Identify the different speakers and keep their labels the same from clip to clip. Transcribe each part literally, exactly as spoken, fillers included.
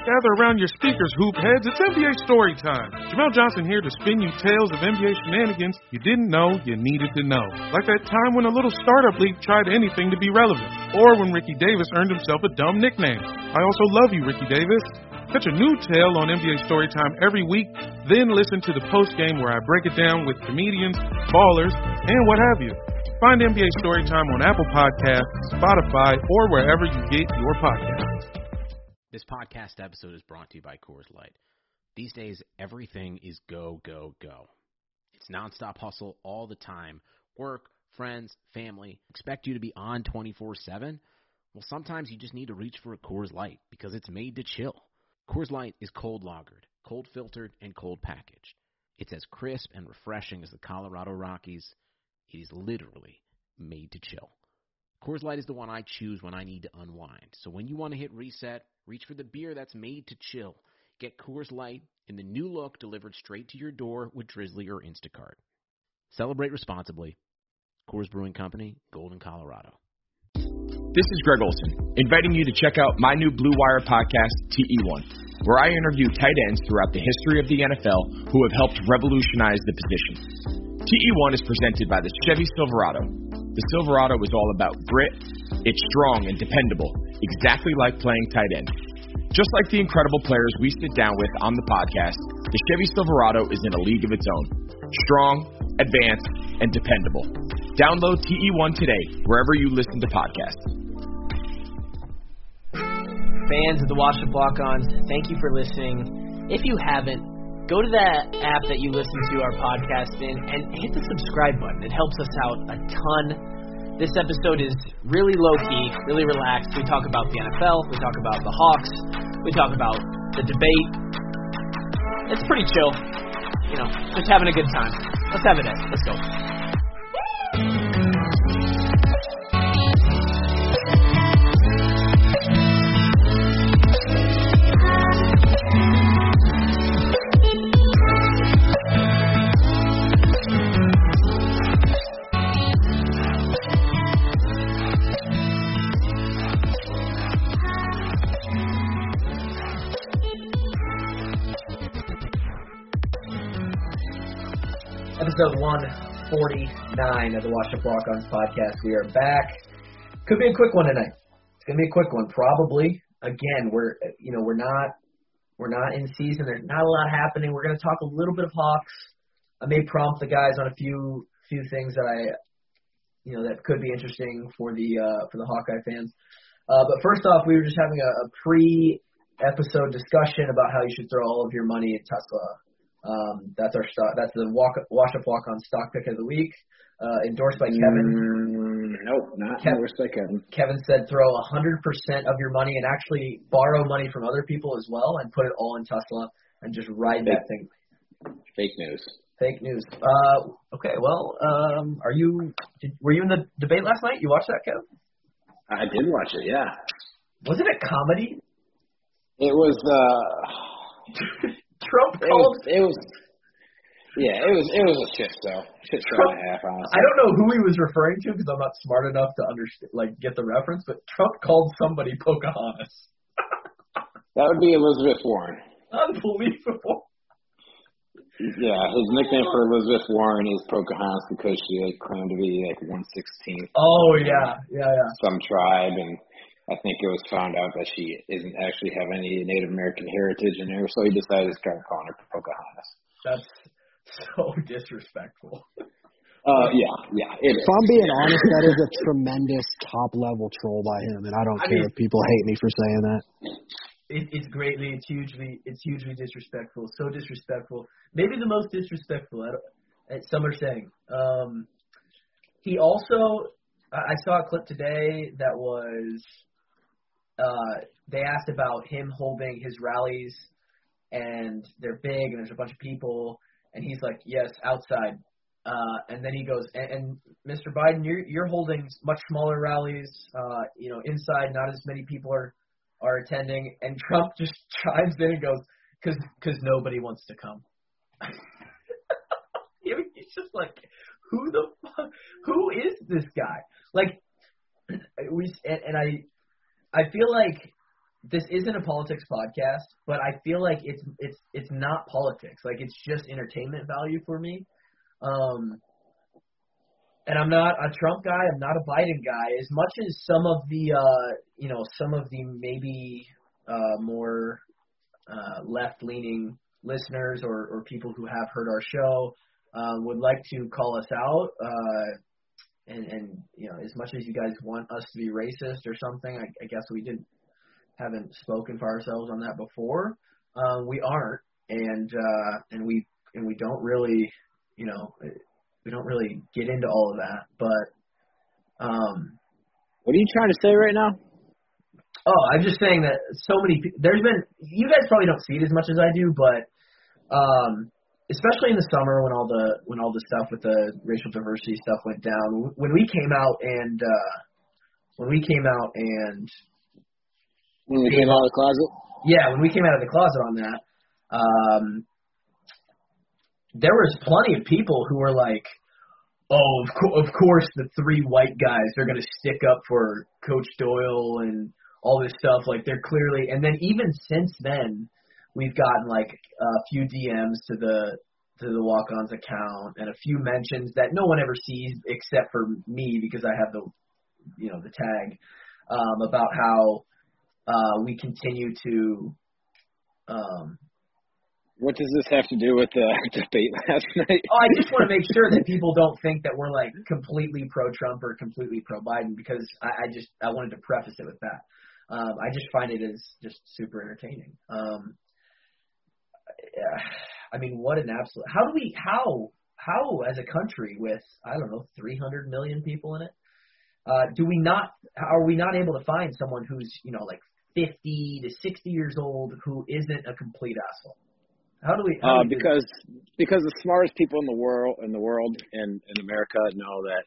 Speaker 1: Gather around your speakers, hoop heads. It's N B A story time. Jamel Johnson here to spin you tales of N B A shenanigans you didn't know you needed to know. Like that time when a little startup league tried anything to be relevant. Or when Ricky Davis earned himself a dumb nickname. I also love you, Ricky Davis. Catch a new tale on N B A Storytime every week, then listen to the post-game where I break it down with comedians, ballers, and what have you. Find N B A Storytime on Apple Podcasts, Spotify, or wherever you get your podcasts.
Speaker 2: This podcast episode is brought to you by Coors Light. These days, everything is go, go, go. It's nonstop hustle all the time. Work, friends, family, expect you to be on twenty-four seven. Well, sometimes you just need to reach for a Coors Light because it's made to chill. Coors Light is cold lagered, cold filtered, and cold packaged. It's as crisp and refreshing as the Colorado Rockies. It is literally made to chill. Coors Light is the one I choose when I need to unwind. So when you want to hit reset, reach for the beer that's made to chill. Get Coors Light in the new look delivered straight to your door with Drizzly or Instacart. Celebrate responsibly. Coors Brewing Company, Golden, Colorado.
Speaker 3: This is Greg Olson, inviting you to check out my new Blue Wire podcast, T E one, where I interview tight ends throughout the history of the N F L who have helped revolutionize the position. T E one is presented by the Chevy Silverado. The Silverado is all about grit. It's strong and dependable, exactly like playing tight end. Just like the incredible players we sit down with on the podcast, the Chevy Silverado is in a league of its own. Strong, advanced, and dependable. Download T E one today, wherever you listen to podcasts.
Speaker 4: Fans of the Wash Up Walk-Ons, thank you for listening. If you haven't, go to that app that you listen to our podcast in and hit the subscribe button. It helps us out a ton. This episode is really low-key, really relaxed. We talk about the N F L. We talk about the Hawks. We talk about the debate. It's pretty chill. You know, just having a good time. Let's have a day. Let's go. Episode one forty-nine of the Wash Up Walk-Ons podcast. We are back. Could be a quick one tonight. It's gonna be a quick one, probably. Again, we're you know we're not we're not in season. There's not a lot happening. We're gonna talk a little bit of Hawks. I may prompt the guys on a few few things that I you know that could be interesting for the uh, for the Hawkeye fans. Uh, but first off, we were just having a, a pre-episode discussion about how you should throw all of your money in Tesla. Um, that's our stock. That's the walk, wash up walk on stock pick of the week, uh, endorsed by Kevin.
Speaker 5: Mm, nope, not Kev, endorsed by Kevin.
Speaker 4: Kevin said throw one hundred percent of your money and actually borrow money from other people as well and put it all in Tesla and just ride that thing.
Speaker 5: Fake news.
Speaker 4: Fake news. Uh, okay, well, um, are you? Did, were you in the debate last night? You watched that, Kev?
Speaker 5: I did watch it. Yeah.
Speaker 4: Was it a comedy?
Speaker 5: It was. Uh...
Speaker 4: Trump
Speaker 5: it
Speaker 4: called.
Speaker 5: Was, it was, yeah, it was it was a shit show, shit show
Speaker 4: Trump,
Speaker 5: and a half. Honestly,
Speaker 4: I don't know who he was referring to because I'm not smart enough to understand, like, get the reference. But Trump called somebody Pocahontas.
Speaker 5: That would be Elizabeth Warren.
Speaker 4: Unbelievable.
Speaker 5: Yeah, his nickname for Elizabeth Warren is Pocahontas because she like, claimed to be like one sixteenth.
Speaker 4: Oh yeah, yeah, yeah.
Speaker 5: Some tribe and. I think it was found out that she isn't actually have any Native American heritage in her, so he decided to start calling her Pocahontas.
Speaker 4: That's so disrespectful.
Speaker 5: Uh, yeah, yeah.
Speaker 6: If is. I'm being honest, that is a tremendous top-level troll by him, and I don't I care mean, if people hate me for saying that.
Speaker 4: It, it's greatly, it's hugely, it's hugely disrespectful. So disrespectful. Maybe the most disrespectful. I don't, some are saying. Um, he also, I saw a clip today that was. Uh, they asked about him holding his rallies, and they're big, and there's a bunch of people, and he's like, yes, outside. Uh, and then he goes, and, and Mister Biden, you're, you're holding much smaller rallies, uh, you know, inside, not as many people are, are attending. And Trump just chimes in and goes, because because nobody wants to come. He's just like, who the fuck, who is this guy? Like, we, and, and I, I feel like this isn't a politics podcast, but I feel like it's it's it's not politics. Like, it's just entertainment value for me. Um, and I'm not a Trump guy. I'm not a Biden guy. As much as some of the uh, you know some of the maybe uh, more uh, left-leaning listeners or, or people who have heard our show uh, would like to call us out. Uh, and and you know, as much as you guys want us to be racist or something, I, I guess we didn't. haven't spoken for ourselves on that before. Uh, we aren't, and uh, and we and we don't really, you know, we don't really get into all of that. But um,
Speaker 5: what are you trying to say right now?
Speaker 4: Oh, I'm just saying that so many. There's been, you guys probably don't see it as much as I do, but um, especially in the summer when all the when all the stuff with the racial diversity stuff went down. When we came out and uh, when we came out and
Speaker 5: When we came out of the closet?
Speaker 4: Yeah, when we came out of the closet on that, um, there was plenty of people who were like, oh, of, co- of course the three white guys are going to stick up for Coach Doyle and all this stuff. Like, they're clearly – and then even since then, we've gotten like a few D Ms to the to the walk-ons account and a few mentions that no one ever sees except for me because I have the, you know, the tag um, about how – Uh, we continue to. Um,
Speaker 5: what does this have to do with the debate last night?
Speaker 4: oh, I just want to make sure that people don't think that we're like completely pro-Trump or completely pro-Biden because I, I just I wanted to preface it with that. Um, I just find it as just super entertaining. Um, I mean, what an absolute! How do we how how as a country with I don't know three hundred million people in it, uh, do we not are we not able to find someone who's you know like fifty to sixty years old who isn't a complete asshole? How do we? How
Speaker 5: uh,
Speaker 4: do we
Speaker 5: because because the smartest people in the world in the world in, in America know that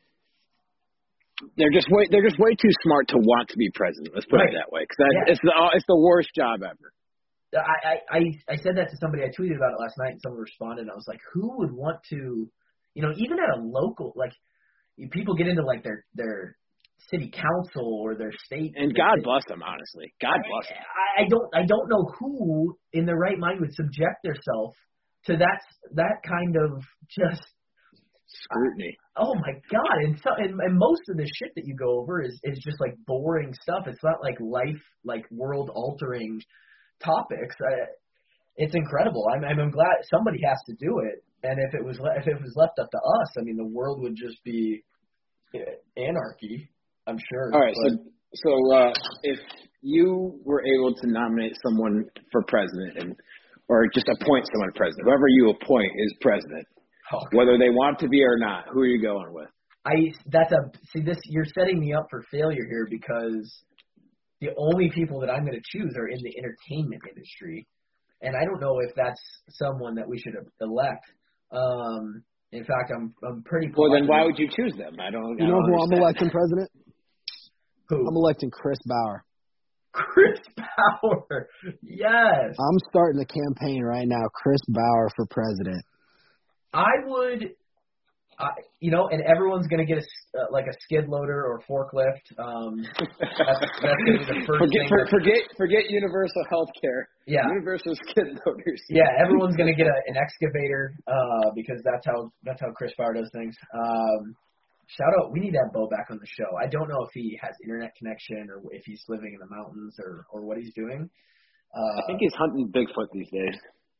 Speaker 5: they're just way they're just way too smart to want to be president. Let's put
Speaker 4: right.
Speaker 5: it that way. Because
Speaker 4: yeah.
Speaker 5: it's the it's the worst job ever.
Speaker 4: I, I I said that to somebody. I tweeted about it last night, and someone responded. And I was like, who would want to? You know, even at a local like, people get into like their their. city council or their state.
Speaker 5: And God bless them, honestly. God bless them.
Speaker 4: I, I don't I don't know who in their right mind would subject themselves to that that kind of just
Speaker 5: scrutiny.
Speaker 4: Uh, oh my God! And so and, and most of the shit that you go over is is just like boring stuff. It's not like life like world altering topics. I, it's incredible. I'm I'm glad somebody has to do it. And if it was if it was left up to us, I mean, the world would just be anarchy. I'm sure.
Speaker 5: All right,
Speaker 4: but.
Speaker 5: so so uh, if you were able to nominate someone for president, and or just appoint someone president, whoever you appoint is president,
Speaker 4: okay.
Speaker 5: whether they want to be or not, who are you going with?
Speaker 4: I that's a see this. You're setting me up for failure here because the only people that I'm going to choose are in the entertainment industry, and I don't know if that's someone that we should elect. Um, in fact, I'm I'm pretty.
Speaker 5: Well, then why would you choose them? I don't.
Speaker 6: You
Speaker 5: I
Speaker 6: know
Speaker 5: don't
Speaker 6: who
Speaker 5: understand.
Speaker 6: I'm electing president?
Speaker 4: Who?
Speaker 6: I'm electing Chris Bauer.
Speaker 4: Chris Bauer. Yes.
Speaker 6: I'm starting a campaign right now. Chris Bauer for president.
Speaker 4: I would. I, you know, and everyone's going to get a, uh, like a skid loader or forklift. Um, that's that's going to be the first
Speaker 5: forget,
Speaker 4: thing.
Speaker 5: For,
Speaker 4: that,
Speaker 5: forget forget universal health care.
Speaker 4: Yeah.
Speaker 5: Universal skid loaders.
Speaker 4: Yeah, everyone's going to get a, an excavator uh, because that's how that's how Chris Bauer does things. Um, shout out, we need to have Bo back on the show. I don't know if he has internet connection or if he's living in the mountains or, or what he's doing. Uh,
Speaker 5: I think he's hunting Bigfoot these days.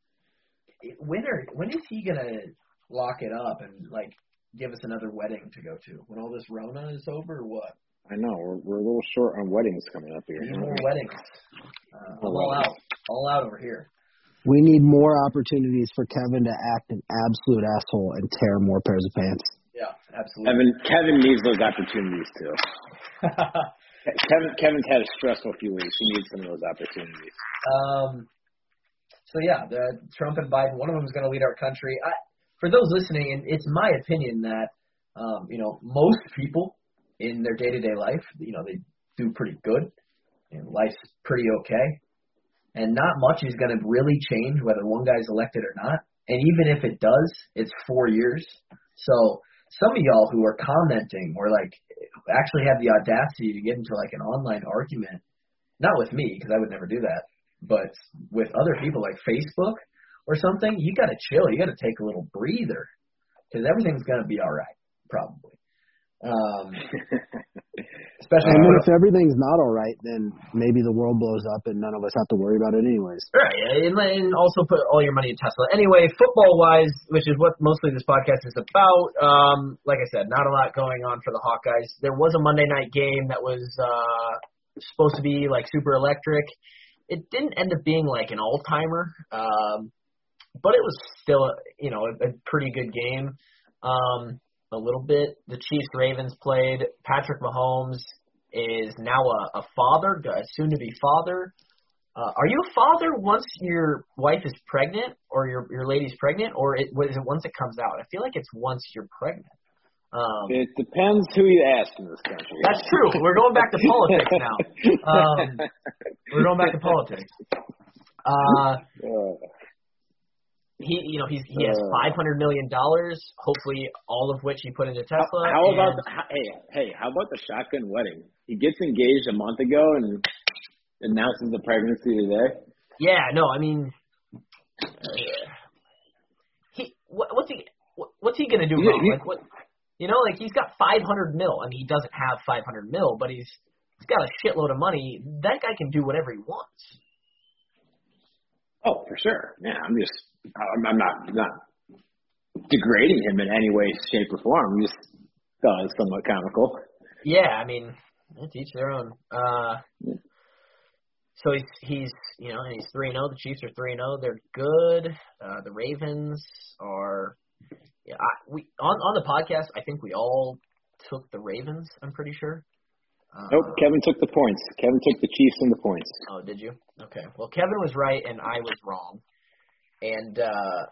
Speaker 4: When are when is he going to lock it up and like give us another wedding to go to? When all this Rona is over or what?
Speaker 5: I know. We're we're a little short on weddings coming up here.
Speaker 4: We need more weddings. Uh, I'm all out. All out over here.
Speaker 6: We need more opportunities for Kevin to act an absolute asshole and tear more pairs of pants.
Speaker 4: Yeah, absolutely.
Speaker 5: Kevin Kevin needs those opportunities too. Kevin Kevin's had a stressful few weeks. He needs some of those opportunities.
Speaker 4: Um. So yeah, the Trump and Biden, one of them is going to lead our country. I, for those listening, and it's my opinion that um, you know most people in their day-to-day life, you know, they do pretty good, and life's pretty okay, and not much is going to really change whether one guy's elected or not. And even if it does, it's four years. So some of y'all who are commenting or like actually have the audacity to get into like an online argument not with me because I would never do that, but with other people like Facebook or something, you got to chill. You got to take a little breather because everything's going to be all right, probably. Um, especially
Speaker 6: and then if everything's not all right, then maybe the world blows up and none of us have to worry about it anyways.
Speaker 4: Right, and, and also put all your money in Tesla. Anyway, football-wise, which is what mostly this podcast is about, um, like I said, not a lot going on for the Hawkeyes. There was a Monday night game that was uh, supposed to be like super electric. It didn't end up being like an all-timer, um, but it was still, you know, a, a pretty good game. Um, a little bit. The Chiefs-Ravens played. Patrick Mahomes is now a, a father, a soon-to-be father. Uh, are you a father once your wife is pregnant or your your lady's pregnant, or it, is it once it comes out? I feel like it's once you're pregnant. Um,
Speaker 5: it depends who you ask in this country.
Speaker 4: That's true. We're going back to politics now. Um, we're going back to politics. Uh, He, you know, he's he has five hundred million dollars. Hopefully, all of which he put into Tesla.
Speaker 5: How, how about the, hey, hey? How about the shotgun wedding? He gets engaged a month ago and announces the pregnancy today.
Speaker 4: Yeah, no, I mean, uh, he what, what's he what, what's he gonna do wrong? Like what, you know, like he's got five hundred mil. I mean, he doesn't have five hundred mil, but he's he's got a shitload of money. That guy can do whatever he wants.
Speaker 5: Oh, for sure. Yeah, I'm just. I'm, I'm not not degrading him in any way, shape, or form. I'm just thought it was somewhat comical.
Speaker 4: Yeah, I mean, to each their own. Uh, so he's he's you know he's three and zero. The Chiefs are three and zero. They're good. Uh, the Ravens are. Yeah, I, we on on the podcast. I think we all took the Ravens. I'm pretty sure. Uh,
Speaker 5: nope, Kevin took the points. Kevin took the Chiefs and the points.
Speaker 4: Oh, did you? Okay. Well, Kevin was right and I was wrong. And uh,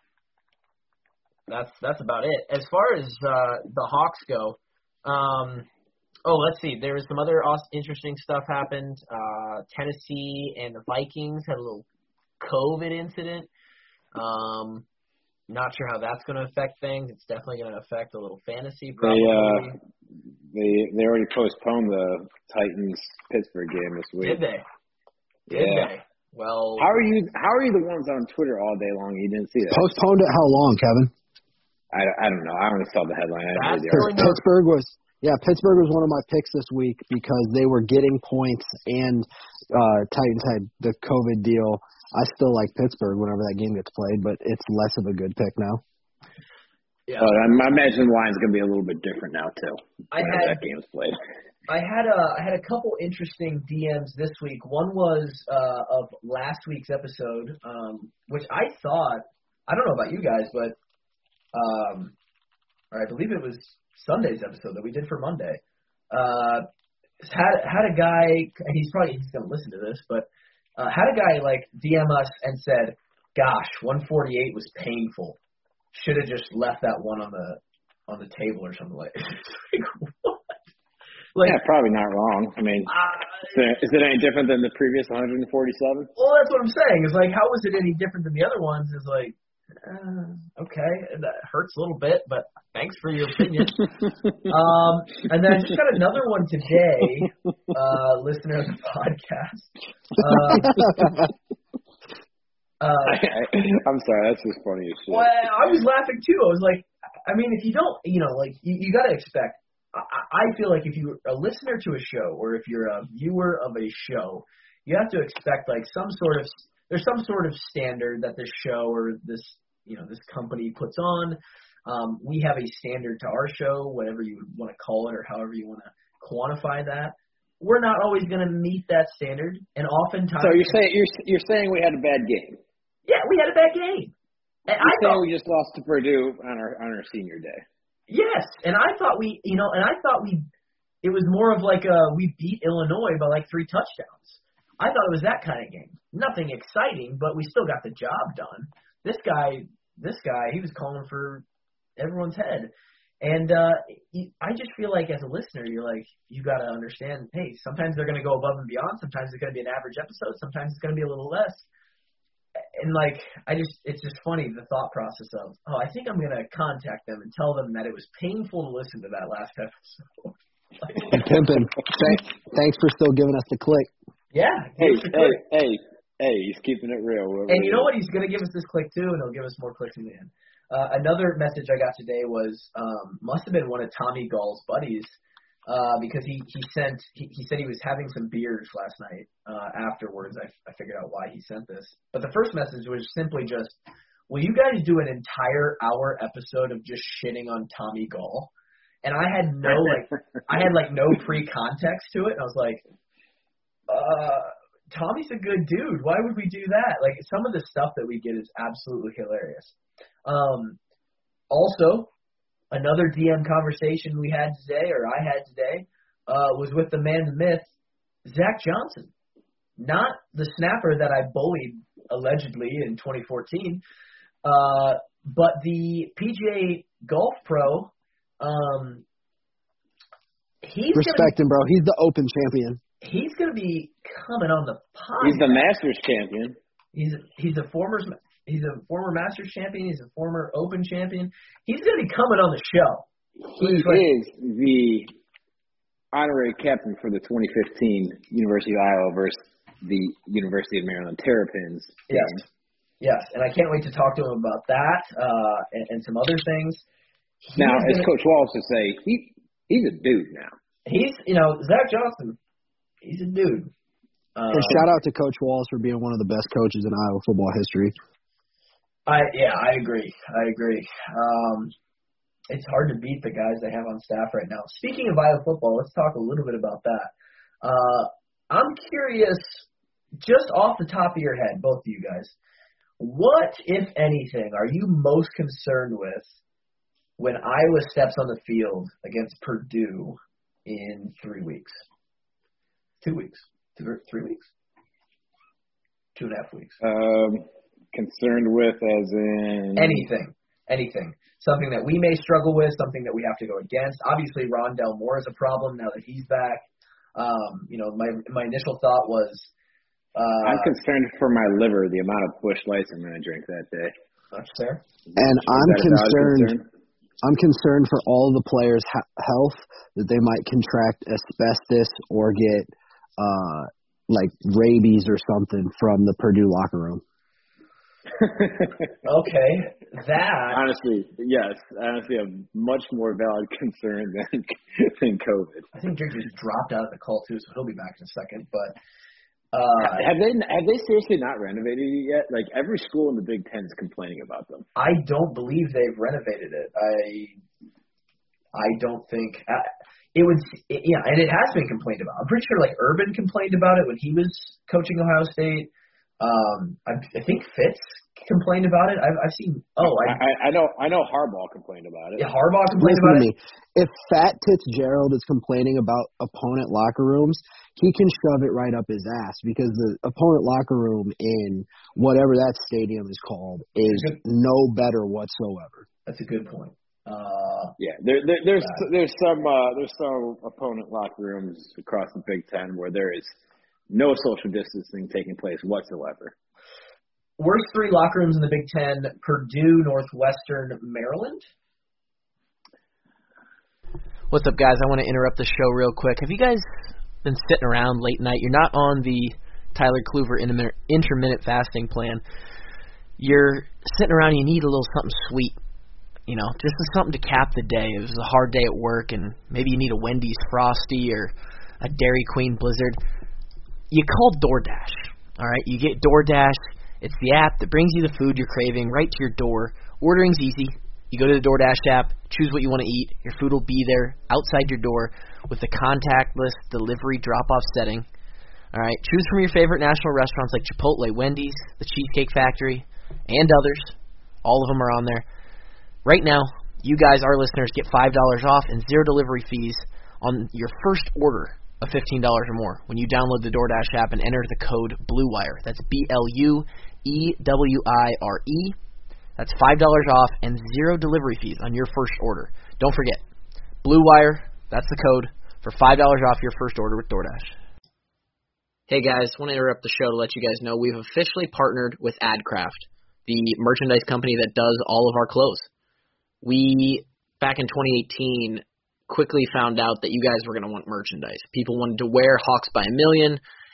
Speaker 4: that's that's about it. As far as uh, the Hawks go, um, oh, let's see. There was some other interesting stuff happened. Uh, Tennessee and the Vikings had a little COVID incident. Um, not sure how that's going to affect things. It's definitely going to affect a little fantasy. Probably.
Speaker 5: They uh, they they already postponed the Titans Pittsburgh game this week.
Speaker 4: Did they? Did
Speaker 5: yeah.
Speaker 4: they? Well,
Speaker 5: how are you? How are you the ones on Twitter all day long? You didn't see that.
Speaker 6: Postponed it how long, Kevin?
Speaker 5: I, I don't know. I only saw the headline. I
Speaker 4: That's
Speaker 5: the
Speaker 6: Pittsburgh was yeah. Pittsburgh was one of my picks this week because they were getting points and uh, Titans had the COVID deal. I still like Pittsburgh whenever that game gets played, but it's less of a good pick now.
Speaker 5: Yeah, uh, I imagine the line's going to be a little bit different now too.
Speaker 4: I had
Speaker 5: that game's played.
Speaker 4: I had a I had a couple interesting D Ms this week. One was uh, of last week's episode, um, which I thought I don't know about you guys, but um, or I believe it was Sunday's episode that we did for Monday. Uh, had had a guy, and he's probably he's gonna listen to this, but uh, had a guy like D M us and said, "Gosh, one forty-eight was painful. Should have just left that one on the on the table or something like." Like what? Like,
Speaker 5: yeah, probably not wrong. I mean, uh, is, it, is it any different than the previous one forty-seven?
Speaker 4: Well, that's what I'm saying. It's like, how is it any different than the other ones? It's like, uh, okay, that hurts a little bit, but thanks for your opinion. um, and then I just got another one today, uh, listener of the podcast. Uh, uh,
Speaker 5: I, I, I'm sorry, that's just funny as shit.
Speaker 4: Well, I was laughing too. I was like, I mean, if you don't, you know, like, you, you got to expect. I feel like if you're a listener to a show or if you're a viewer of a show, you have to expect like some sort of there's some sort of standard that this show or this you know this company puts on. Um, we have a standard to our show, whatever you want to call it or however you want to quantify that. We're not always going to meet that standard, and oftentimes.
Speaker 5: So you're saying you're you're saying we had a bad game?
Speaker 4: Yeah, we had a bad game. And
Speaker 5: you're
Speaker 4: I
Speaker 5: saying
Speaker 4: thought,
Speaker 5: we just lost to Purdue on our on our senior day.
Speaker 4: Yes, and I thought we, you know, and I thought we, it was more of like a, we beat Illinois by like three touchdowns. I thought it was that kind of game. Nothing exciting, but we still got the job done. This guy, this guy, he was calling for everyone's head. And uh, I just feel like as a listener, you're like, you got to understand, hey, sometimes they're going to go above and beyond. Sometimes it's going to be an average episode. Sometimes it's going to be a little less. And, like, I just, it's just funny, the thought process of, oh, I think I'm going to contact them and tell them that it was painful to listen to that last episode.
Speaker 6: Hey, Pimpin', thanks, thanks for still giving us the click.
Speaker 4: Yeah.
Speaker 5: Hey, hey, hey, hey, he's keeping it real. We're,
Speaker 4: and you know what? He's going to give us this click, too, and he'll give us more clicks in the end. Uh, another message I got today was um, must have been one of Tommy Gall's buddies uh, because he, he sent he, he said he was having some beers last night. Uh, afterwards, I, I figured out why he sent this. But the first message was simply just, will you guys do an entire hour episode of just shitting on Tommy Gall? And I had no like I had like no pre-context to it, and I was like, uh, Tommy's a good dude. Why would we do that? Like, some of the stuff that we get is absolutely hilarious. Um, also, another D M conversation we had today, or I had today, uh, was with the man, the myth, Zach Johnson. Not the snapper that I bullied allegedly in twenty fourteen, uh, but the P G A golf pro. Um, he's
Speaker 6: Respect
Speaker 4: gonna,
Speaker 6: him, bro. He's the Open champion.
Speaker 4: He's going to be coming on the podcast.
Speaker 5: He's the Masters champion.
Speaker 4: He's he's a former he's a former Masters champion. He's a former Open champion. He's going to be coming on the show.
Speaker 5: He
Speaker 4: He's like,
Speaker 5: is the honorary captain for the twenty fifteen University of Iowa versus the University of Maryland Terrapins.
Speaker 4: Yes, yes, and I can't wait to talk to him about that uh, and, and some other things. He
Speaker 5: now, as
Speaker 4: gonna,
Speaker 5: Coach Wallace would say, he he's a dude now.
Speaker 4: He's you know Zach Johnson. He's a dude. Um,
Speaker 6: and shout out to Coach Wallace for being one of the best coaches in Iowa football history.
Speaker 4: I yeah, I agree. I agree. Um, it's hard to beat the guys they have on staff right now. Speaking of Iowa football, let's talk a little bit about that. Uh, I'm curious, just off the top of your head, both of you guys, what, if anything, are you most concerned with when Iowa steps on the field against Purdue in three weeks? Two weeks. Two, three weeks? Two and a half weeks.
Speaker 5: Um, concerned with as in?
Speaker 4: Anything. Anything. Something that we may struggle with, something that we have to go against. Obviously, Rondell Moore is a problem now that he's back. Um, you know, my my initial thought was... Uh,
Speaker 5: I'm concerned for my liver, the amount of Busch Lights I'm going to drink that day.
Speaker 4: That's fair.
Speaker 6: And
Speaker 5: Is
Speaker 6: I'm
Speaker 5: that a valid
Speaker 6: concerned...
Speaker 5: concern?
Speaker 6: I'm concerned for all the players' ha- health, that they might contract asbestos or get uh, like rabies or something from the Purdue locker room.
Speaker 4: Okay, that
Speaker 5: Honestly, yes. Honestly, a much more valid concern than than COVID.
Speaker 4: I think Drake just dropped out of the call too, so he'll be back in a second. But uh,
Speaker 5: have they have they seriously not renovated it yet? Like, every school in the Big Ten is complaining about them.
Speaker 4: I don't believe they've renovated it. I I don't think uh, it would. It, yeah, and it has been complained about. I'm pretty sure like Urban complained about it when he was coaching Ohio State. Um, I, I think Fitz complained about it. I've, I've seen. Oh, I,
Speaker 5: I, I know. I know Harbaugh complained about it.
Speaker 4: Yeah, Harbaugh complained
Speaker 6: Listen
Speaker 4: about
Speaker 6: to me.
Speaker 4: it.
Speaker 6: If Fat Tits Gerald is complaining about opponent locker rooms, he can shove it right up his ass, because the opponent locker room in whatever that stadium is called is no better whatsoever.
Speaker 4: That's a good point. Uh,
Speaker 5: Yeah, there, there, there's there's some uh, there's some opponent locker rooms across the Big Ten where there is no social distancing taking place whatsoever.
Speaker 4: Worst three locker rooms in the Big Ten: Purdue, Northwestern, Maryland.
Speaker 7: What's up, guys? I want to interrupt the show real quick. Have you guys been sitting around late night? You're not on the Tyler Kluver intermittent, intermittent fasting plan. You're sitting around and you need a little something sweet. You know, just something to cap the day. It was a hard day at work, and maybe you need a Wendy's Frosty or a Dairy Queen Blizzard. You call DoorDash, all right? You get DoorDash. It's the app that brings you the food you're craving right to your door. Ordering's easy. You go to the DoorDash app, choose what you want to eat. Your food will be there outside your door with the contactless delivery drop-off setting. All right, choose from your favorite national restaurants like Chipotle, Wendy's, the Cheesecake Factory, and others. All of them are on there. Right now, you guys, our listeners, get five dollars off and zero delivery fees on your first order of fifteen dollars or more when you download the DoorDash app and enter the code BLUEWIRE. That's B L U E W I R E. That's five dollars off and zero delivery fees on your first order. Don't forget, BLUEWIRE, that's the code for five dollars off your first order with DoorDash.
Speaker 8: Hey guys, want to interrupt the show to let you guys know we've officially partnered with AdCraft, the merchandise company that does all of our clothes. We, back in twenty eighteen, quickly found out that you guys were going to want merchandise. People wanted to wear Hawks by a Million,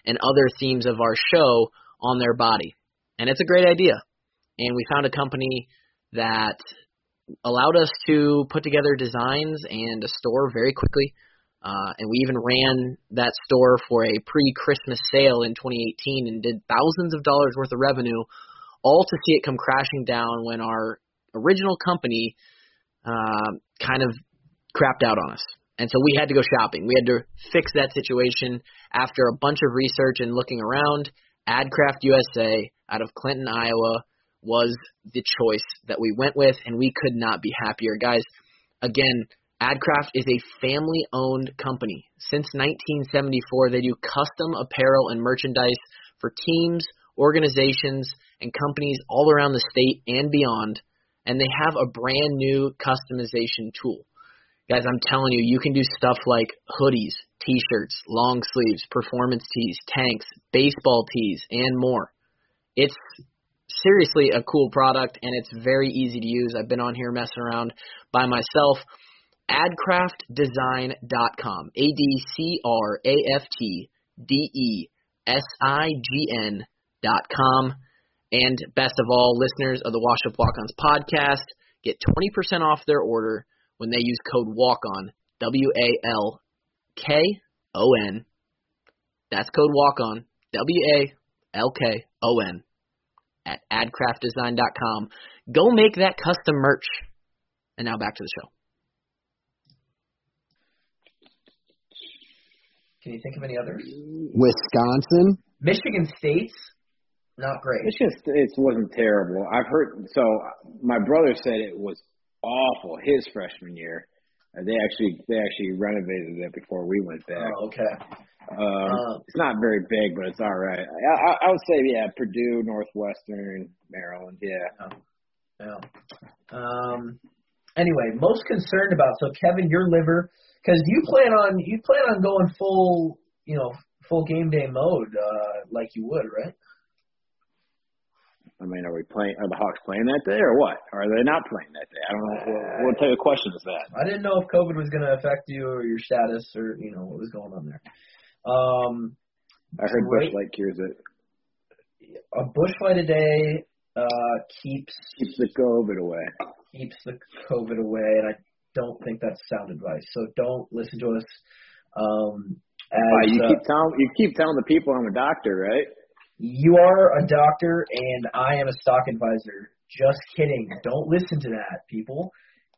Speaker 8: and other themes of our show on their body. And it's a great idea. And we found a company that allowed us to put together designs and a store very quickly. Uh, and we even ran that store for a pre-Christmas sale in twenty eighteen and did thousands of dollars worth of revenue, all to see it come crashing down when our original company uh, kind of crapped out on us. And so we had to go shopping. We had to fix that situation after a bunch of research and looking around. AdCraft U S A out of Clinton, Iowa was the choice that we went with, and we could not be happier. Guys, again, AdCraft is a family-owned company. Since nineteen seventy-four, they do custom apparel and merchandise for teams, organizations, and companies all around the state and beyond, and they have a brand new customization tool. Guys, I'm telling you, you can do stuff like hoodies, t-shirts, long sleeves, performance tees, tanks, baseball tees, and more. It's seriously a cool product, and it's very easy to use. I've been on here messing around by myself. adcraft design dot com. A D C R A F T D E S I G N dot com. And best of all, listeners of the Washed Up Walk-Ons podcast get twenty percent off their order when they use code WALK-ON, W A L K O N. That's code WALK-ON, W A L K O N, at adcraft design dot com. Go make that custom merch. And now back to the show.
Speaker 4: Can you think of any others?
Speaker 6: Wisconsin.
Speaker 4: Michigan State's not great.
Speaker 5: Michigan State wasn't terrible. I've heard. So my brother said it was awful his freshman year. Uh, they actually they actually renovated it before we went back.
Speaker 4: Oh, okay.
Speaker 5: Um,
Speaker 4: uh,
Speaker 5: it's not very big, but it's all right. I, I, I would say, yeah, Purdue, Northwestern, Maryland, yeah.
Speaker 4: Yeah. yeah. Um. Anyway, most concerned about. So Kevin, your liver, because you plan on you plan on going full, you know, full game day mode, uh, like you would, right?
Speaker 5: I mean, are we playing? Are the Hawks playing that day, or what? Or are they not playing that day? I don't know. What, what type of question is that?
Speaker 4: I didn't know if COVID was going to affect you or your status, or you know what was going on there. Um,
Speaker 5: I heard
Speaker 4: great.
Speaker 5: Busch Light cures it.
Speaker 4: A Busch Light a day uh, keeps
Speaker 5: keeps the COVID away.
Speaker 4: Keeps the COVID away, and I don't think that's sound advice. So don't listen to us. Um, as,
Speaker 5: uh, you
Speaker 4: uh,
Speaker 5: keep telling you keep telling the people I'm a doctor, right?
Speaker 4: You are a doctor, and I am a stock advisor. Just kidding. Don't listen to that, people.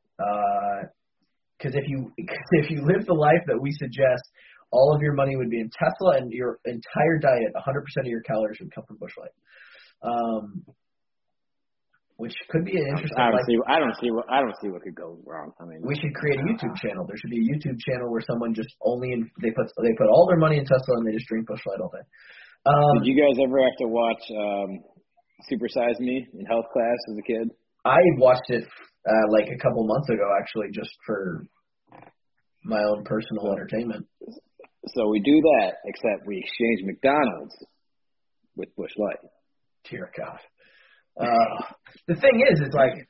Speaker 4: Because uh, if you if you live the life that we suggest, all of your money would be in Tesla, and your entire diet, one hundred percent of your calories would come from Busch Light. Um, which could be an interesting.
Speaker 5: I don't
Speaker 4: life.
Speaker 5: see. I don't see what. I don't see what could go wrong. I mean,
Speaker 4: we should create a YouTube channel. There should be a YouTube channel where someone just only in, they put they put all their money in Tesla and they just drink Busch Light all day. Um,
Speaker 5: Did you guys ever have to watch um, Super Size Me in health class as a kid?
Speaker 4: I watched it uh, like a couple months ago, actually, just for my own personal entertainment.
Speaker 5: So we do that, except we exchange McDonald's with Busch Light.
Speaker 4: Dear God. Uh, the thing is, it's like,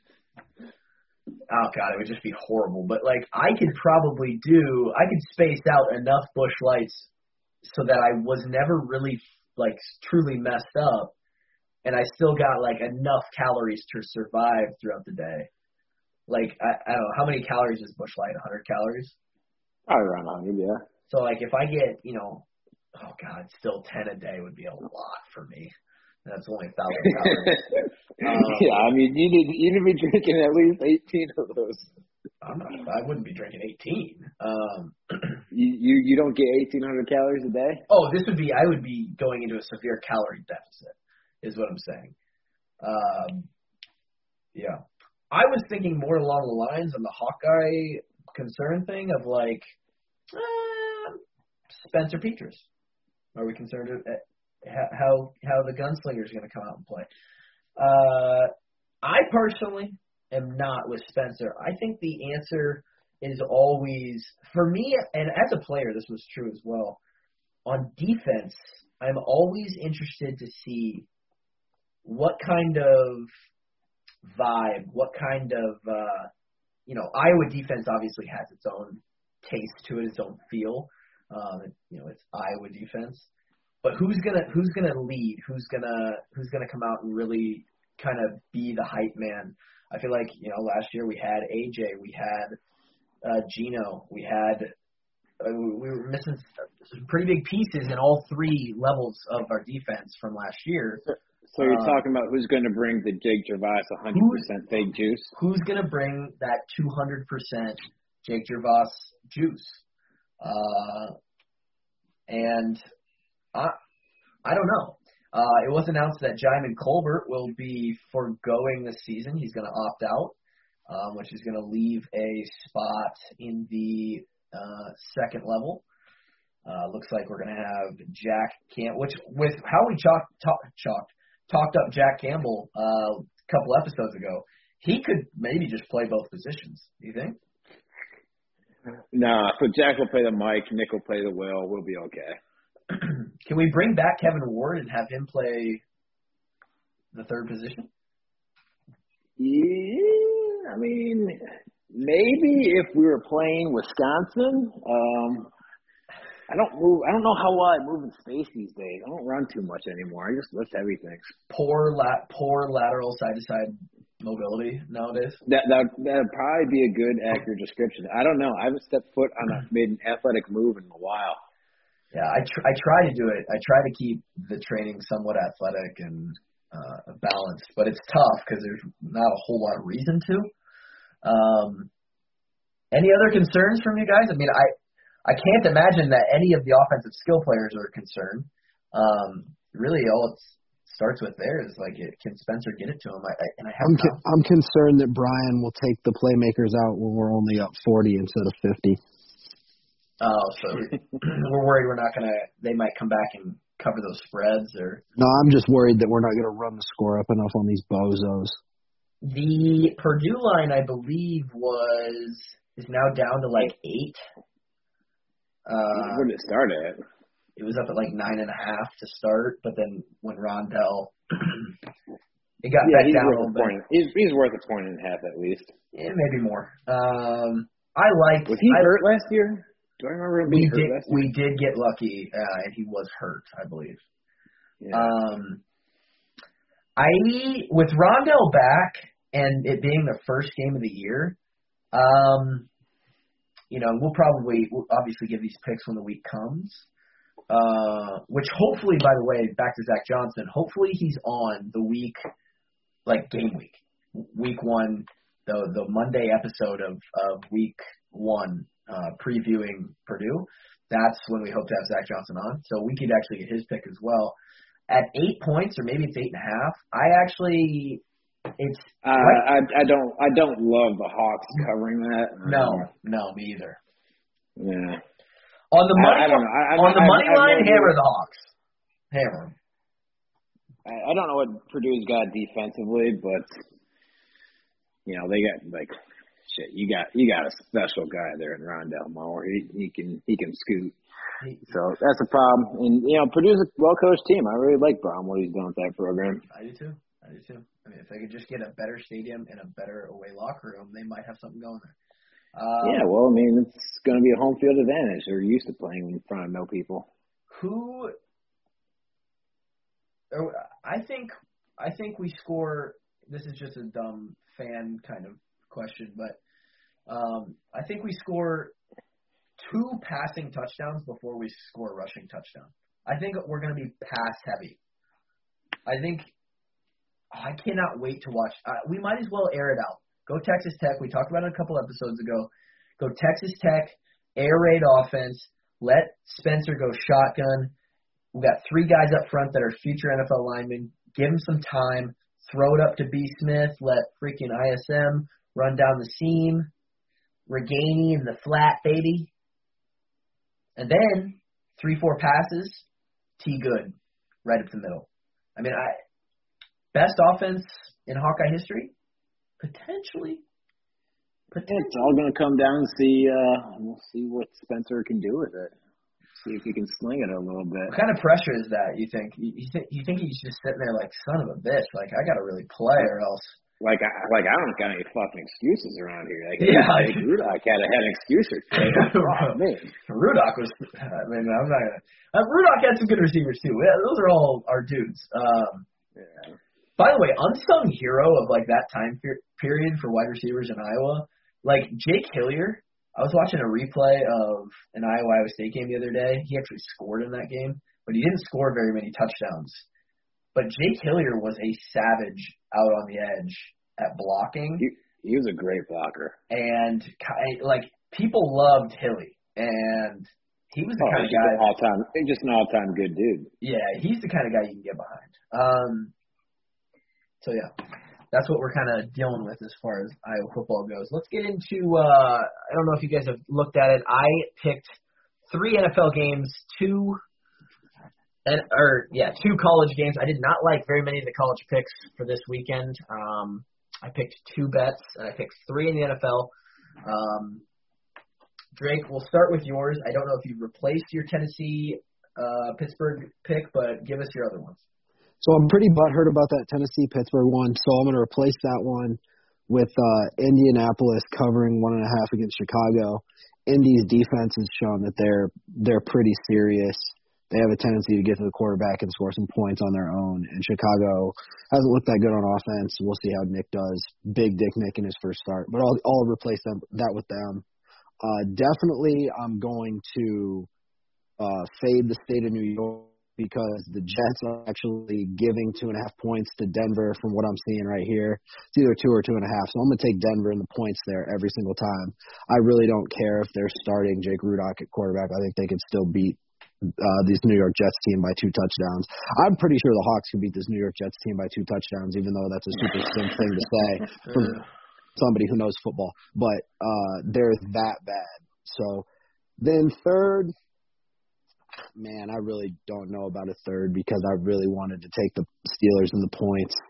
Speaker 4: oh God, it would just be horrible. But like, I could probably do, I could space out enough Busch Lights so that I was never really like truly messed up, and I still got like enough calories to survive throughout the day. Like I, I don't know, how many calories is Busch Light? one hundred calories?
Speaker 5: Probably around one hundred, yeah.
Speaker 4: So like if I get, you know, oh God, still ten a day would be a lot for me. That's only a thousand calories. um,
Speaker 5: yeah, I mean, you need you need to be drinking at least eighteen of those.
Speaker 4: I'm not. I wouldn't be drinking eighteen. Um,
Speaker 5: you, you you don't get eighteen hundred calories a day?
Speaker 4: Oh, this would be. I would be going into a severe calorie deficit, is what I'm saying. Um, yeah, I was thinking more along the lines of the Hawkeye concern thing of like uh, Spencer Petras. Are we concerned at how how the gunslinger is going to come out and play? Uh, I personally am not with Spencer. I think the answer is always, for me, and as a player, this was true as well. On defense, I'm always interested to see what kind of vibe, what kind of, uh, you know, Iowa defense obviously has its own taste to it, its own feel. Um, you know, it's Iowa defense. But but who's gonna who's gonna lead? Who's gonna who's gonna come out and really kind of be the hype man? I feel like, you know, last year we had A J, we had uh, Gino, we had uh, we were missing some pretty big pieces in all three levels of our defense from last year.
Speaker 5: So you're
Speaker 4: um,
Speaker 5: talking about who's going to bring the Jake Gervais one hundred percent fake juice?
Speaker 4: Who's going to bring that two hundred percent Jake Gervais juice? Uh, and I, I don't know. Uh, it was announced that Jaimin Colbert will be foregoing this season. He's going to opt out, um, which is going to leave a spot in the uh, second level. Uh, looks like we're going to have Jack Campbell, which with how we chalked, talk, chalked, talked up Jack Campbell uh, a couple episodes ago, he could maybe just play both positions. Do you think?
Speaker 5: Nah, so Jack will play the Mike, Nick will play the Will. We'll be okay.
Speaker 4: Can we bring back Kevin Ward and have him play the third position?
Speaker 5: Yeah, I mean, maybe if we were playing Wisconsin. Um, I don't move. I don't know how well I move in space these days. I don't run too much anymore. I just lift heavy things.
Speaker 4: Poor lat, poor lateral side to side mobility nowadays.
Speaker 5: That that that'd probably be a good accurate description. I don't know. I haven't stepped foot on a made an athletic move in a while.
Speaker 4: Yeah, I tr- I try to do it. I try to keep the training somewhat athletic and uh, balanced, but it's tough because there's not a whole lot of reason to. Um, any other concerns from you guys? I mean, I I can't imagine that any of the offensive skill players are concerned. Um, really, all it starts with there is like, it, can Spencer get it to him? I, I, and I have
Speaker 6: I'm, co- I'm concerned that Brian will take the playmakers out when we're only up forty instead of fifty.
Speaker 4: Oh, so we're worried we're not gonna. They might come back and cover those spreads, or
Speaker 6: no? I'm just worried that we're not gonna run the score up enough on these bozos.
Speaker 4: The Purdue line, I believe, was is now down to like eight. Uh,
Speaker 5: Where did it start at?
Speaker 4: It was up at like nine and a half to start, but then when Rondell, it got
Speaker 5: yeah,
Speaker 4: back
Speaker 5: he's
Speaker 4: down a
Speaker 5: worth
Speaker 4: little
Speaker 5: a
Speaker 4: bit.
Speaker 5: point. He's, he's worth a point and a half at least.
Speaker 4: Yeah, maybe more. Um, I like.
Speaker 5: Was he
Speaker 4: I,
Speaker 5: hurt last year? Do I remember him being
Speaker 4: we
Speaker 5: hurt
Speaker 4: did,
Speaker 5: last year?
Speaker 4: We did get lucky, uh, and he was hurt, I believe.
Speaker 5: Yeah.
Speaker 4: Um, I with Rondell back and it being the first game of the year, um, you know, we'll probably we'll obviously give these picks when the week comes. Uh, which hopefully, by the way, back to Zach Johnson, hopefully he's on the week, like game week, week one, the the Monday episode of of week one. Uh, previewing Purdue, that's when we hope to have Zach Johnson on. So we could actually get his pick as well. At eight points, or maybe it's eight and a half. I actually, it's.
Speaker 5: Uh,
Speaker 4: right.
Speaker 5: I I don't I don't love the Hawks covering that.
Speaker 4: No, no, me either.
Speaker 5: Yeah.
Speaker 4: On the money,
Speaker 5: I, I don't know. I,
Speaker 4: on the
Speaker 5: I,
Speaker 4: money
Speaker 5: I, I
Speaker 4: line,
Speaker 5: really
Speaker 4: hammer
Speaker 5: do.
Speaker 4: the Hawks. Hammer them.
Speaker 5: I, I don't know what Purdue's got defensively, but you know they got like. Shit, you got you got a special guy there in Rondell Moore. He he can he can scoot. So that's a problem. And you know, Purdue's a well coached team. I really like Brown, what he's doing with that program.
Speaker 4: I do too. I do too. I mean, if they could just get a better stadium and a better away locker room, they might have something going there. Um,
Speaker 5: yeah, well, I mean, it's going to be a home field advantage. They're used to playing in front of no people.
Speaker 4: Who? I think I think we score. This is just a dumb fan kind of question, but um, I think we score two passing touchdowns before we score a rushing touchdown. I think we're going to be pass heavy. I think oh, I cannot wait to watch. Uh, we might as well air it out. Go Texas Tech. We talked about it a couple episodes ago. Go Texas Tech, air raid offense. Let Spencer go shotgun. We've got three guys up front that are future N F L linemen. Give them some time. Throw it up to B. Smith. Let freaking I S M run down the seam. Reganey in the flat, baby. And then three, four passes. T. Good. Right up the middle. I mean, I best offense in Hawkeye history? Potentially. Potentially.
Speaker 5: It's all going to come down to see, uh, we'll see what Spencer can do with it. See if he can sling it a little bit.
Speaker 4: What kind of pressure is that, you think? You, you, think, you think he's just sitting there like, son of a bitch, like, I got to really play or else
Speaker 5: like I like I don't got any fucking excuses around here. Like
Speaker 4: yeah,
Speaker 5: Jake Rudock had, had an excuse or two. Oh, man.
Speaker 4: Rudock was. I mean, I'm not gonna. Uh, Rudock had some good receivers too. Yeah, those are all our dudes. Um,
Speaker 5: yeah. By
Speaker 4: the way, unsung hero of like that time per- period for wide receivers in Iowa, like Jake Hillier. I was watching a replay of an Iowa Iowa State game the other day. He actually scored in that game, but he didn't score very many touchdowns. But Jake Hillier was a savage out on the edge at blocking.
Speaker 5: He, he was a great blocker.
Speaker 4: And, like, people loved Hilly. And he was the
Speaker 5: oh,
Speaker 4: kind of guy.
Speaker 5: All time, just an all-time good dude.
Speaker 4: Yeah, he's the kind of guy you can get behind. Um, so, yeah, that's what we're kind of dealing with as far as Iowa football goes. Let's get into, uh, I don't know if you guys have looked at it. I picked three N F L games, two – And, or, yeah, two college games. I did not like very many of the college picks for this weekend. Um, I picked two bets, and I picked three in the N F L. Um, Drake, we'll start with yours. I don't know if you replaced your Tennessee uh, Pittsburgh pick, but give us your other ones.
Speaker 6: So I'm pretty butthurt about that Tennessee-Pittsburgh one, so I'm going to replace that one with uh, Indianapolis covering one and a half against Chicago. Indy's defense has shown that they're they're pretty serious. They have a tendency to get to the quarterback and score some points on their own. And Chicago hasn't looked that good on offense. We'll see how Nick does. Big Dick Nick in his first start. But I'll, I'll replace them, that with them. Uh, definitely I'm going to uh, fade the state of New York because the Jets are actually giving two and a half points to Denver from what I'm seeing right here. It's either two or two and a half. So I'm going to take Denver and the points there every single time. I really don't care if they're starting Jake Rudock at quarterback. I think they can still beat Uh, this New York Jets team by two touchdowns. I'm pretty sure the Hawks can beat this New York Jets team by two touchdowns, even though that's a super simp thing to say from somebody who knows football. But uh, they're that bad. So then third, man, I really don't know about a third because I really wanted to take the Steelers and the points.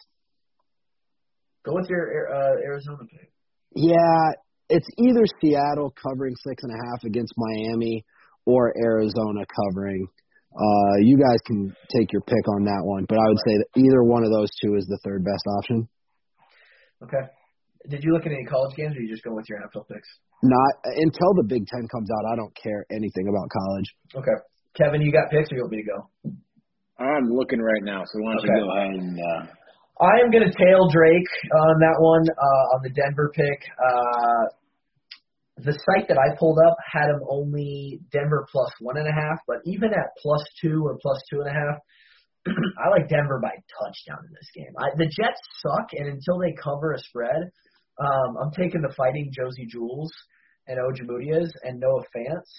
Speaker 4: Go with your uh, Arizona pick.
Speaker 6: Yeah, it's either Seattle covering six and a half against Miami or Arizona covering. Uh, you guys can take your pick on that one, but I would say that either one of those two is the third best option.
Speaker 4: Okay. Did you look at any college games, or you just go with your N F L picks?
Speaker 6: Not until the Big Ten comes out. I don't care anything about college.
Speaker 4: Okay. Kevin, you got picks, or you want me to go?
Speaker 5: I'm looking right now, so why don't okay. you go ahead and uh...
Speaker 4: I am going to tail Drake on that one, uh, on the Denver pick. Uh, The site that I pulled up had him only Denver plus one and a half, but even at plus two or plus two and a half, I like Denver by touchdown in this game. I, the Jets suck, and until they cover a spread, um, I'm taking the Fighting Josie Jules and Ojemudias and Noah Fant,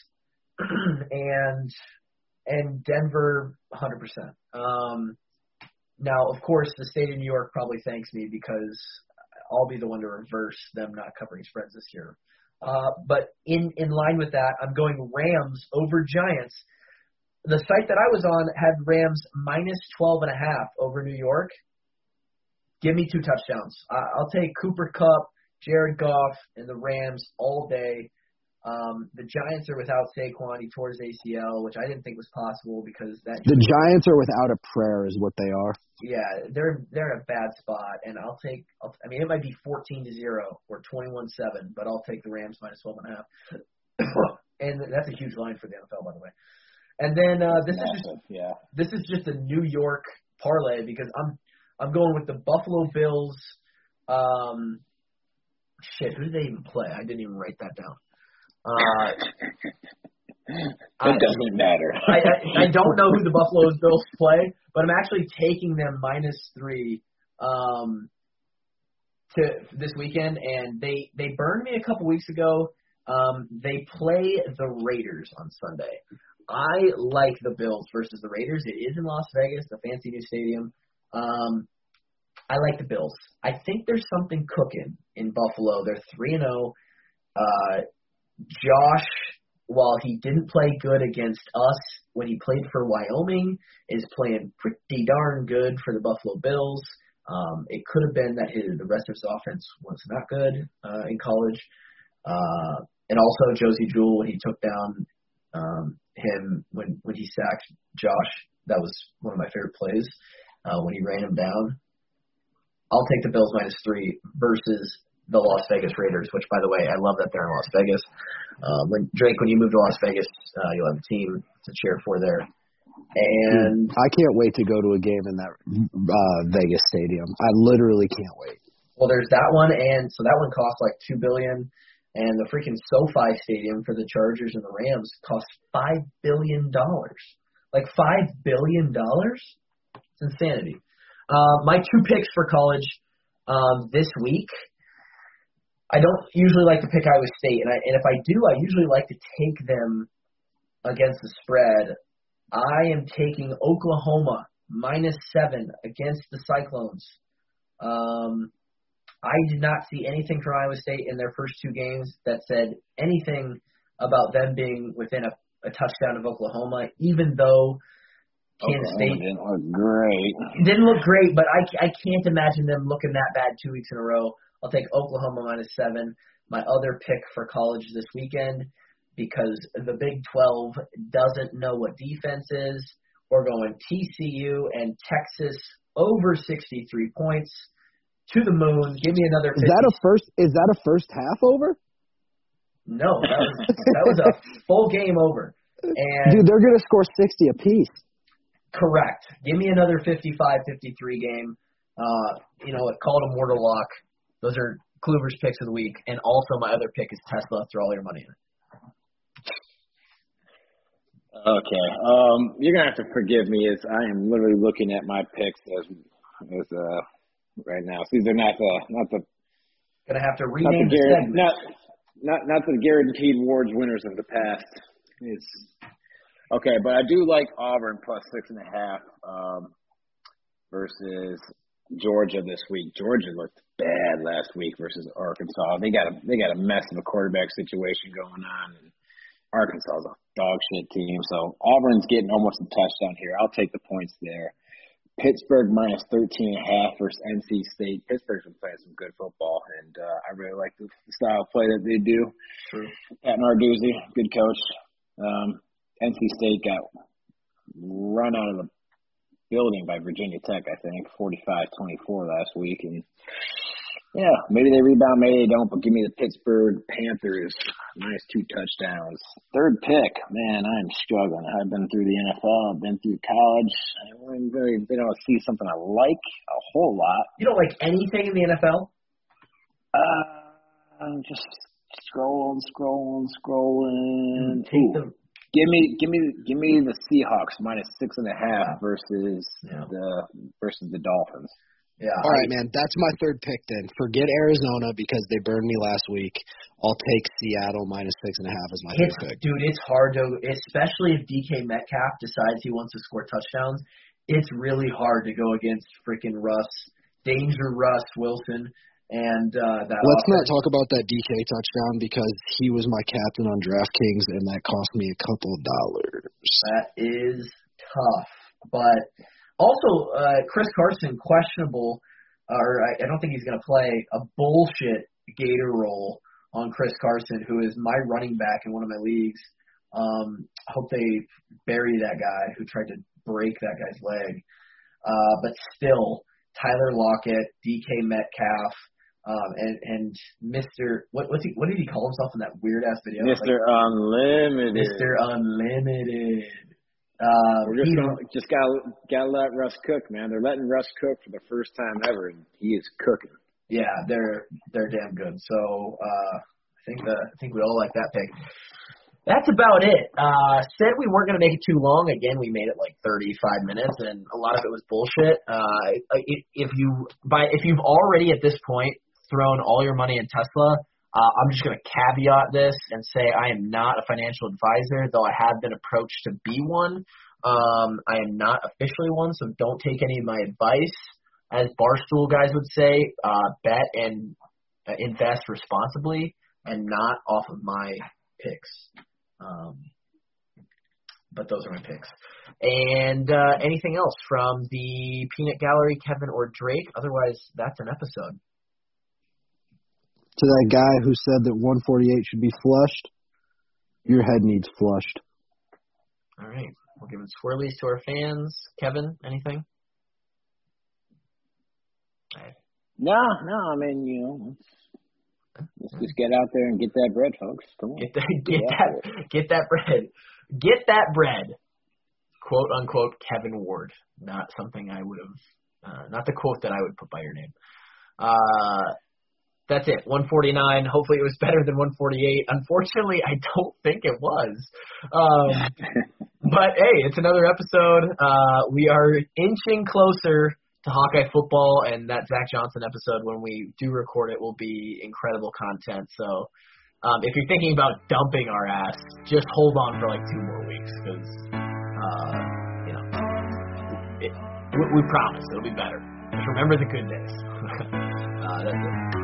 Speaker 4: and and Denver one hundred percent. Um, now, of course, the state of New York probably thanks me because I'll be the one to reverse them not covering spreads this year. Uh, but in, in line with that, I'm going Rams over Giants. The site that I was on had Rams minus twelve and a half over New York. Give me two touchdowns. Uh, I'll take Cooper Kupp, Jared Goff, and the Rams all day. Um, the Giants are without Saquon. He tore his A C L, which I didn't think was possible because that.
Speaker 6: The Giants are without a prayer, is what they are.
Speaker 4: Yeah, they're they're in a bad spot, and I'll take. I'll, I mean, it might be fourteen to zero or twenty-one seven, but I'll take the Rams minus twelve and a half. And that's a huge line for the N F L, by the way. And then uh, this is just
Speaker 5: yeah.
Speaker 4: this is just a New York parlay because I'm I'm going with the Buffalo Bills. Um, shit, who did they even play? I didn't even write that down. Uh,
Speaker 5: it doesn't matter.
Speaker 4: I, I, I don't know who the Buffalo Bills play, but I'm actually taking them minus three um, to this weekend, and they, they burned me a couple weeks ago. Um, they play the Raiders on Sunday. I like the Bills versus the Raiders. It is in Las Vegas, the fancy new stadium. Um, I like the Bills. I think there's something cooking in Buffalo. They're three and zero. Uh, Josh, while he didn't play good against us when he played for Wyoming, is playing pretty darn good for the Buffalo Bills. Um, it could have been that his, the rest of his offense was not good uh, in college. Uh, and also Josie Jewell, when he took down um, him, when, when he sacked Josh, that was one of my favorite plays uh, when he ran him down. I'll take the Bills minus three versus the Las Vegas Raiders, which, by the way, I love that they're in Las Vegas. Um, when Drake, when you move to Las Vegas, uh, you'll have a team to cheer for there. And
Speaker 6: I can't wait to go to a game in that uh, Vegas stadium. I literally can't wait.
Speaker 4: Well, there's that one, and so that one costs like two billion dollars, and the freaking SoFi Stadium for the Chargers and the Rams costs five billion dollars. Like five billion dollars? It's insanity. Uh, my two picks for college um, this week, I don't usually like to pick Iowa State, and, I, and if I do, I usually like to take them against the spread. I am taking Oklahoma minus seven against the Cyclones. Um, I did not see anything from Iowa State in their first two games that said anything about them being within a, a touchdown of Oklahoma, even though Kansas
Speaker 5: Oklahoma
Speaker 4: State
Speaker 5: didn't look great.
Speaker 4: Didn't look great, but I, I can't imagine them looking that bad two weeks in a row. I'll take Oklahoma minus seven. My other pick for college this weekend, because the Big twelve doesn't know what defense is, we're going T C U and Texas over sixty-three points to the moon. Give me another fifty.
Speaker 6: Is that a first? Is that a first half over?
Speaker 4: No, that was that was a full game over. And
Speaker 6: dude, they're gonna score sixty apiece.
Speaker 4: Correct. Give me another fifty-five fifty-three game. Uh, you know, call it a mortal lock. Those are Kluver's picks of the week. And also my other pick is Tesla. Throw all your money in it.
Speaker 5: Okay. Um, you're going to have to forgive me as I am literally looking at my picks as as uh right now. So these are not the not the
Speaker 4: gonna have to
Speaker 5: not
Speaker 4: rename
Speaker 5: the
Speaker 4: the
Speaker 5: guar-
Speaker 4: segment.
Speaker 5: not not not the guaranteed awards winners of the past. It's okay, but I do like Auburn plus six and a half um, versus Georgia this week. Georgia looked bad last week versus Arkansas. They got a they got a mess of a quarterback situation going on, and Arkansas is a dog shit team. So Auburn's getting almost a touchdown here. I'll take the points there. Pittsburgh minus thirteen and a half versus N C State. Pittsburgh's been playing some good football, and uh, I really like the style of play that they do.
Speaker 4: True.
Speaker 5: Pat Narduzzi, good coach. Um, N C State got run out of the building by Virginia Tech, I think, forty-five twenty-four last week. And, yeah, maybe they rebound, maybe they don't, but give me the Pittsburgh Panthers minus two touchdowns. Third pick, man, I'm struggling. I've been through the N F L. I've been through college. I haven't really been able to see something I like a whole lot.
Speaker 4: You don't like anything in the N F L?
Speaker 5: Uh, I'm just scrolling, scrolling, scrolling.
Speaker 4: Take the
Speaker 5: Give me, give me, give me the Seahawks minus six and a half versus
Speaker 4: Yeah.
Speaker 5: the versus the Dolphins.
Speaker 4: Yeah.
Speaker 6: All right, man. That's my third pick then. Forget Arizona because they burned me last week. I'll take Seattle minus six and a half as my
Speaker 4: It's,
Speaker 6: third pick.
Speaker 4: dude, it's hard to, especially if D K Metcalf decides he wants to score touchdowns. It's really hard to go against freaking Russ, Danger Russ Wilson, and uh, that.
Speaker 6: Let's
Speaker 4: offense.
Speaker 6: not talk about that D K touchdown because he was my captain on DraftKings and that cost me a couple of dollars.
Speaker 4: That is tough, but also uh, Chris Carson questionable, or I, I don't think he's going to play a bullshit Gator roll on Chris Carson, who is my running back in one of my leagues. Um, I hope they bury that guy who tried to break that guy's leg. Uh, but still, Tyler Lockett, D K Metcalf, um, and and Mister What what's he, what did he call himself in that weird ass video?
Speaker 5: Mister
Speaker 4: Like,
Speaker 5: Unlimited.
Speaker 4: Mister Unlimited. Uh,
Speaker 5: We're just
Speaker 4: he-
Speaker 5: gonna, just gotta gotta let Russ cook, man. They're letting Russ cook for the first time ever, and he is cooking.
Speaker 4: Yeah, they're they're damn good. So uh, I think the I think we all like that pick. That's about it. Uh, said we weren't going to make it too long. Again, we made it like thirty-five minutes, and a lot of it was bullshit. Uh, if you by if you've already at this point thrown all your money in Tesla, uh, I'm just going to caveat this and say I am not a financial advisor, though I have been approached to be one. Um, I am not officially one, so don't take any of my advice. As Barstool guys would say, uh, bet and uh, invest responsibly and not off of my picks. Um, but those are my picks. And uh, anything else from the Peanut Gallery, Kevin or Drake? Otherwise, that's an episode.
Speaker 6: To that guy who said that one forty-eight should be flushed, your head needs flushed.
Speaker 4: All right. We'll give it swirlies to our fans. Kevin, anything? All right.
Speaker 5: No, no. I mean, you know, let's, let's just get out there and get that bread, folks. Come on.
Speaker 8: Get that, get that, get that bread. Get that bread. Quote unquote Kevin Ward. Not something I would have. Uh, not the quote that I would put by your name. Uh, that's it. one forty-nine. Hopefully it was better than one forty-eight. Unfortunately, I don't think it was. Um, but hey, it's another episode. Uh, we are inching closer to Hawkeye football, and that Zach Johnson episode, when we do record it, will be incredible content. So um, if you're thinking about dumping our ass, just hold on for like two more weeks, because uh, you know it, we, we promise it'll be better. Just remember the good days. uh, that's it.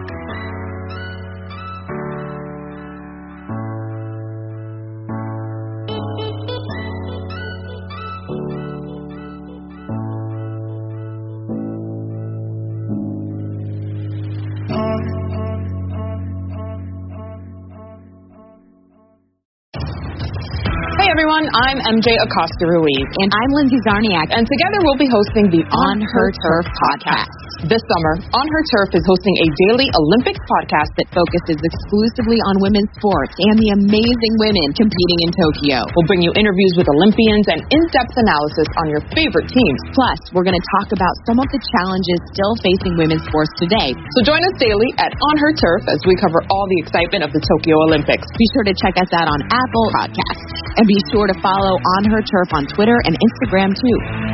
Speaker 9: Hey everyone, I'm M J Acosta Ruiz.
Speaker 10: And I'm Lindsay Zarniak.
Speaker 9: And together we'll be hosting the On Her Turf podcast. This summer, On Her Turf is hosting a daily Olympics podcast that focuses exclusively on women's sports and the amazing women competing in Tokyo. We'll bring you interviews with Olympians and in-depth analysis on your favorite teams.
Speaker 10: Plus, we're going to talk about some of the challenges still facing women's sports today.
Speaker 9: So join us daily at On Her Turf as we cover all the excitement of the Tokyo Olympics.
Speaker 10: Be sure to check us out on Apple Podcasts. And be sure to follow On Her Turf on Twitter and Instagram too.